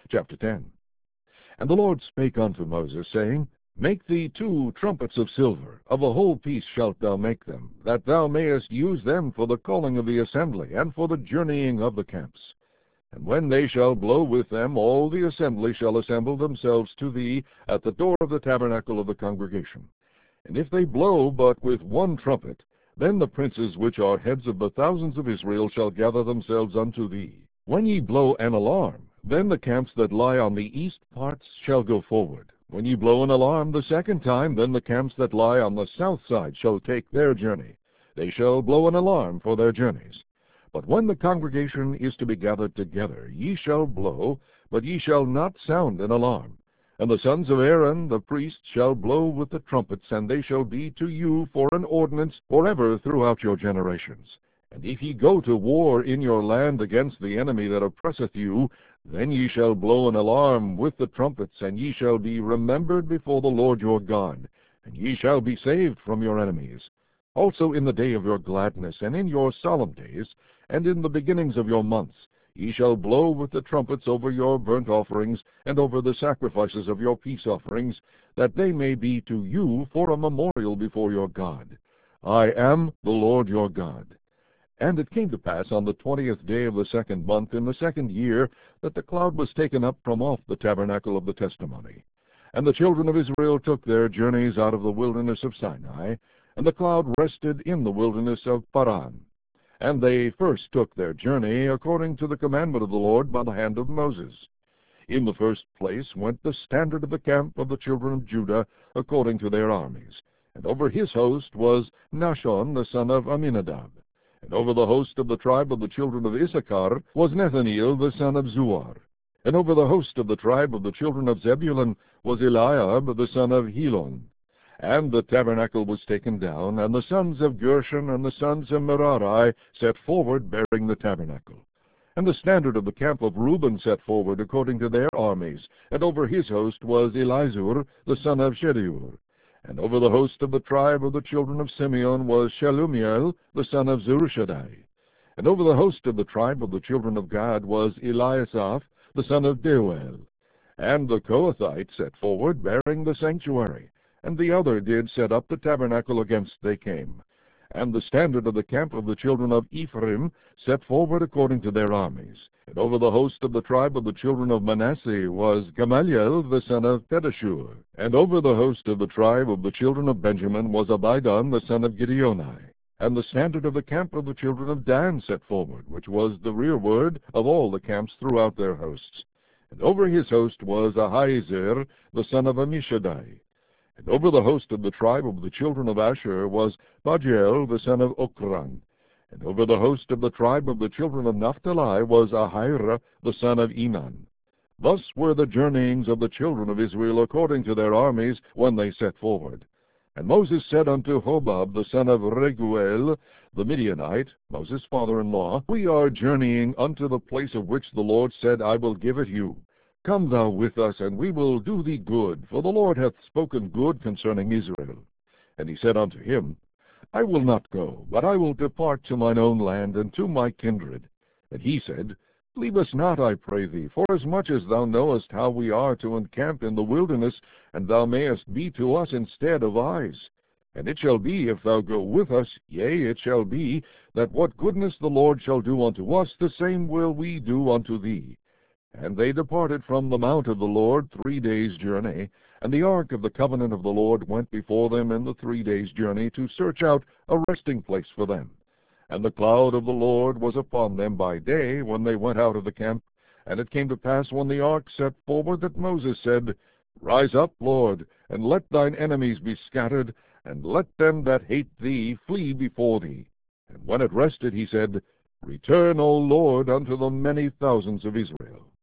chapter 10. And the Lord spake unto Moses, saying, Make thee 2 trumpets of silver, of a whole piece shalt thou make them, that thou mayest use them for the calling of the assembly, and for the journeying of the camps. And when they shall blow with them, all the assembly shall assemble themselves to thee at the door of the tabernacle of the congregation. And if they blow but with 1 trumpet, then the princes which are heads of the thousands of Israel shall gather themselves unto thee. When ye blow an alarm, then the camps that lie on the east parts shall go forward. When ye blow an alarm the 2nd time, then the camps that lie on the south side shall take their journey. They shall blow an alarm for their journeys. But when the congregation is to be gathered together, ye shall blow, but ye shall not sound an alarm. And the sons of Aaron the priests shall blow with the trumpets, and they shall be to you for an ordinance forever throughout your generations. And if ye go to war in your land against the enemy that oppresseth you, then ye shall blow an alarm with the trumpets, and ye shall be remembered before the Lord your God, and ye shall be saved from your enemies. Also in the day of your gladness, and in your solemn days, and in the beginnings of your months, ye shall blow with the trumpets over your burnt offerings, and over the sacrifices of your peace offerings, that they may be to you for a memorial before your God. I am the Lord your God. And it came to pass on the 20th day of the 2nd month in the 2nd year, that the cloud was taken up from off the tabernacle of the testimony. And the children of Israel took their journeys out of the wilderness of Sinai, and the cloud rested in the wilderness of Paran. And they first took their journey according to the commandment of the Lord by the hand of Moses. In the first place went the standard of the camp of the children of Judah according to their armies. And over his host was Nahshon the son of Amminadab. And over the host of the tribe of the children of Issachar was Nethaneel the son of Zuar. And over the host of the tribe of the children of Zebulun was Eliab the son of Helon. And the tabernacle was taken down, and the sons of Gershon and the sons of Merari set forward bearing the tabernacle. And the standard of the camp of Reuben set forward according to their armies, and over his host was Elizur the son of Shedeur. And over the host of the tribe of the children of Simeon was Shelumiel the son of Zurishaddai. And over the host of the tribe of the children of Gad was Eliasaph the son of Deuel. And the Kohathites set forward bearing the sanctuary, and the other did set up the tabernacle against they came. And the standard of the camp of the children of Ephraim set forward according to their armies. And over the host of the tribe of the children of Manasseh was Gamaliel the son of Pedashur. And over the host of the tribe of the children of Benjamin was Abidan the son of Gideoni. And the standard of the camp of the children of Dan set forward, which was the rearward of all the camps throughout their hosts. And over his host was Ahiezer the son of Ammishaddai. And over the host of the tribe of the children of Asher was Pagiel the son of Ochran. And over the host of the tribe of the children of Naphtali was Ahira the son of Enan. Thus were the journeyings of the children of Israel according to their armies when they set forward. And Moses said unto Hobab the son of Reguel the Midianite, Moses' father-in-law, We are journeying unto the place of which the Lord said, I will give it you. Come thou with us, and we will do thee good, for the Lord hath spoken good concerning Israel. And he said unto him, I will not go, but I will depart to mine own land, and to my kindred. And he said, Leave us not, I pray thee, forasmuch as thou knowest how we are to encamp in the wilderness, and thou mayest be to us instead of eyes. And it shall be, if thou go with us, yea, it shall be, that what goodness the Lord shall do unto us, the same will we do unto thee. And they departed from the mount of the Lord 3 days' journey, and the ark of the covenant of the Lord went before them in the 3 days' journey to search out a resting place for them. And the cloud of the Lord was upon them by day when they went out of the camp. And it came to pass when the ark set forward that Moses said, Rise up, Lord, and let thine enemies be scattered, and let them that hate thee flee before thee. And when it rested, he said, Return, O Lord, unto the many thousands of Israel.